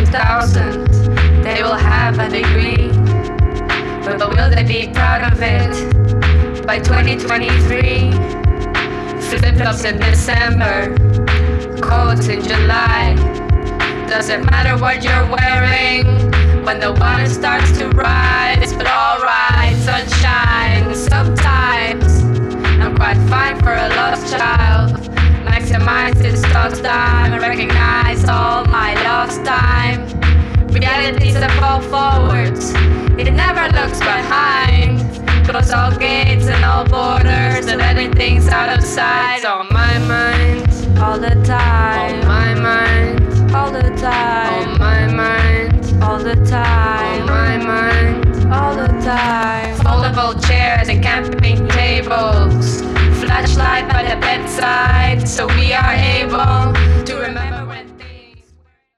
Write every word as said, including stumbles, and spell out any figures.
thousand, they will have a degree. But will they be proud of it? By twenty twenty-three, flip-flops in December, coats in July. Doesn't matter what you're wearing when the water starts to rise. But alright, sunshine. Sometimes I'm quite fine for a lost child. Maximize this lost time and recognize all my lost time. Reality's a fall forwards, it never looks behind. Close all gates and all borders, and everything's out of sight. On my mind, all the time, on my mind, all the time, on my mind, all the time, on my mind, all the time. Foldable chairs and camping tables, flashlight by the bedside, so we are able to remember when